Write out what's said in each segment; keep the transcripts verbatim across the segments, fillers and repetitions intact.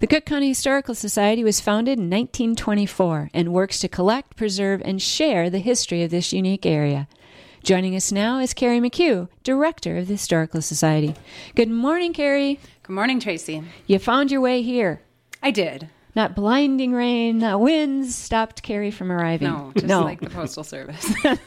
The Cook County Historical Society was founded in nineteen twenty-four and works to collect, preserve, and share the history of this unique area. Joining us now is Carrie McHugh, Director of the Historical Society. Good morning, Carrie. Good morning, Tracy. You found your way here. I did. Not blinding rain, not winds stopped Carrie from arriving. No, just no. like the Postal Service.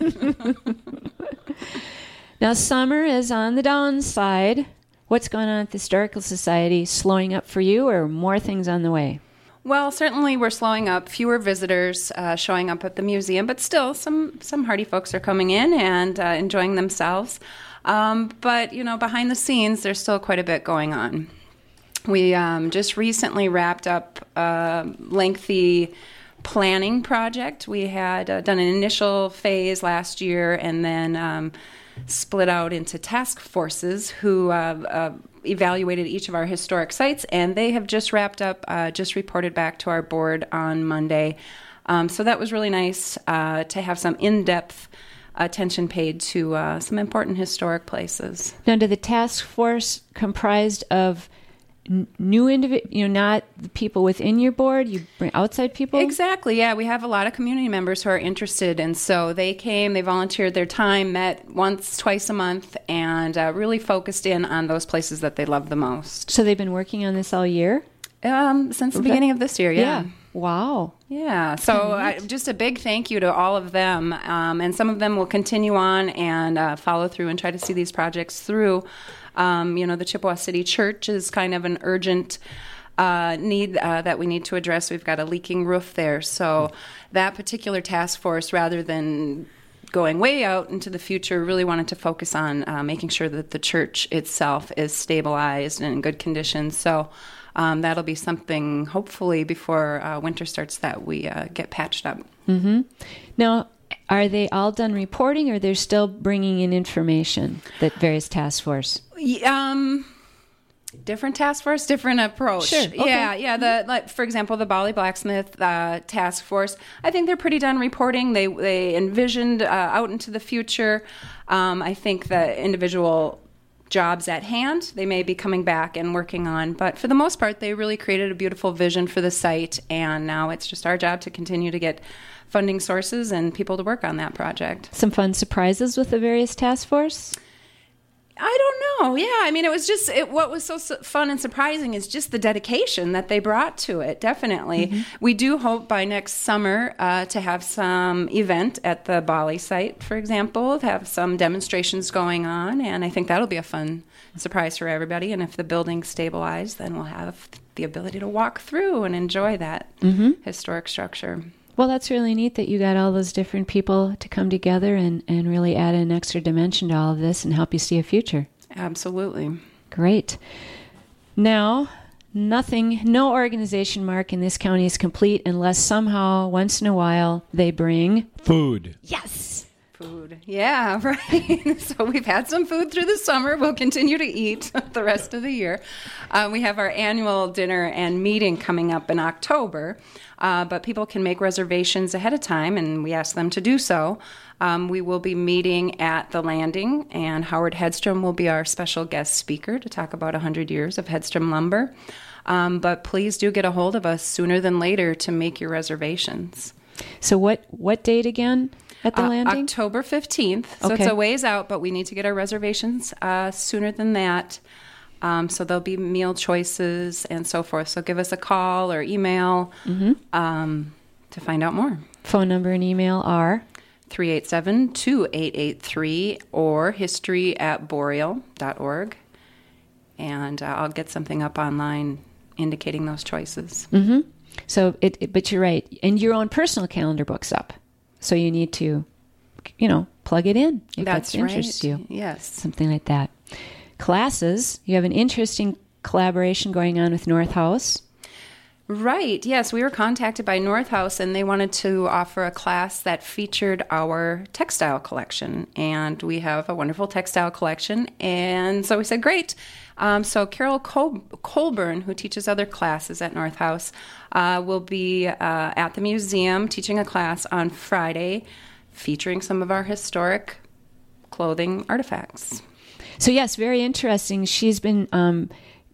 Now, summer is on the downside. What's going on at the Historical Society? Slowing up for you, or more things on the way? Well, certainly we're slowing up. Fewer visitors uh, showing up at the museum, but still some, some hardy folks are coming in and uh, enjoying themselves. Um, but, you know, behind the scenes, there's still quite a bit going on. We um, just recently wrapped up a lengthy planning project. We had uh, done an initial phase last year and then um, split out into task forces who uh, uh, evaluated each of our historic sites, and they have just wrapped up, uh, just reported back to our board on Monday. Um, so that was really nice uh, to have some in-depth attention paid to uh, some important historic places. Now, did the task force comprised of n- new individuals, you know, not the people within your board, you bring outside people? Exactly, yeah. We have a lot of community members who are interested, and so they came, they volunteered their time, met once, twice a month, and uh, really focused in on those places that they love the most. So they've been working on this all year? Um, since the beginning of this year, yeah. yeah. Wow. Yeah, so uh, just a big thank you to all of them, um, and some of them will continue on and uh, follow through and try to see these projects through. Um, you know, the Chippewa City Church is kind of an urgent uh, need uh, that we need to address. We've got a leaking roof there, so that particular task force, rather than going way out into the future, really wanted to focus on uh, making sure that the church itself is stabilized and in good condition. So Um, that'll be something, hopefully, before uh, winter starts that we uh, get patched up. Mm-hmm. Now, are they all done reporting, or they're still bringing in information, that various task force? Um, different task force, different approach. Sure. Okay. Yeah, yeah. The like, for example, the Bolly Blacksmith uh, task force. I think they're pretty done reporting. They they envisioned uh, out into the future. Um, I think the individual jobs at hand they may be coming back and working on, but for the most part they really created a beautiful vision for the site, and now it's just our job to continue to get funding sources and people to work on that project. Some fun surprises with the various task force? I don't know. Yeah, I mean, it was just, it, what was so su- fun and surprising is just the dedication that they brought to it, definitely. Mm-hmm. We do hope by next summer uh, to have some event at the Bolly site, for example, to have some demonstrations going on, and I think that'll be a fun surprise for everybody. And if the building's stabilized, then we'll have the ability to walk through and enjoy that mm-hmm. historic structure. Well, that's really neat that you got all those different people to come together and, and really add an extra dimension to all of this and help you see a future. Absolutely. Great. Now, nothing, no organization, Mark, in this county is complete unless somehow, once in a while, they bring food. Yes. Food. Yeah, right. So we've had some food through the summer. We'll continue to eat the rest of the year. Uh, we have our annual dinner and meeting coming up in October, uh, but people can make reservations ahead of time, and we ask them to do so. Um, we will be meeting at the Landing, and Howard Hedstrom will be our special guest speaker to talk about one hundred years of Hedstrom lumber. Um, but please do get a hold of us sooner than later to make your reservations. So what, what date again? At the uh, Landing? October fifteenth. So okay. It's a ways out, but we need to get our reservations uh, sooner than that. Um, so there'll be meal choices and so forth. So give us a call or email mm-hmm. um, to find out more. Phone number and email are? three eight seven, two eight eight three or history at boreal dot org. And uh, I'll get something up online indicating those choices. Mm-hmm. So, it, it, but you're right. And your own personal calendar book's up. So you need to, you know, plug it in if that's that interests right. you. Yes. Something like that. Classes, you have an interesting collaboration going on with North House. Right. Yes, we were contacted by North House, and they wanted to offer a class that featured our textile collection. And we have a wonderful textile collection. And so we said, great. Um, so Carol Col- Colburn, who teaches other classes at North House, uh, will be uh, at the museum teaching a class on Friday featuring some of our historic clothing artifacts. So yes, very interesting. She's been um,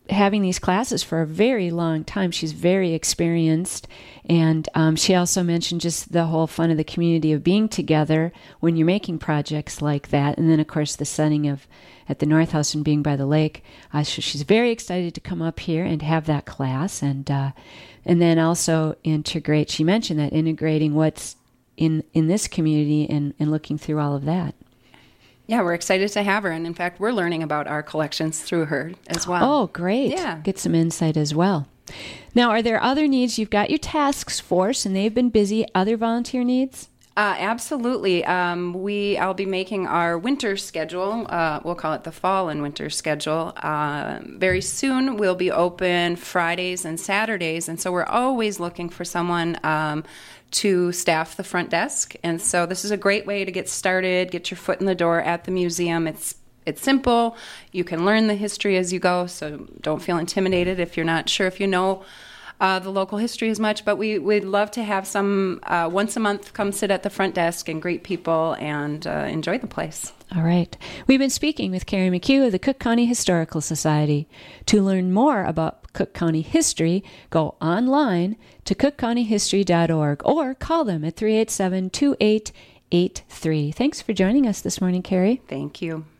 having these classes for a very long time. She's very experienced. And um, she also mentioned just the whole fun of the community of being together when you're making projects like that. And then, of course, the setting of at the North House and being by the lake. Uh, so she's very excited to come up here and have that class. And uh, and then also integrate, she mentioned that integrating what's in, in this community and, and looking through all of that. Yeah, we're excited to have her. And in fact, we're learning about our collections through her as well. Oh, great. Yeah. Get some insight as well. Now, are there other needs? You've got your task force, and they've been busy. Other volunteer needs? Uh, absolutely. Um, we I'll be making our winter schedule. Uh, we'll call it the fall and winter schedule. Uh, very soon, we'll be open Fridays and Saturdays, and so we're always looking for someone um, to staff the front desk. And so this is a great way to get started, get your foot in the door at the museum. It's It's simple. You can learn the history as you go, so don't feel intimidated if you're not sure if you know uh, the local history as much. But we, we'd love to have some uh, once a month come sit at the front desk and greet people and uh, enjoy the place. All right. We've been speaking with Carrie McHugh of the Cook County Historical Society. To learn more about Cook County history, go online to cook county history dot org or call them at three eight seven, two eight eight three. Thanks for joining us this morning, Carrie. Thank you.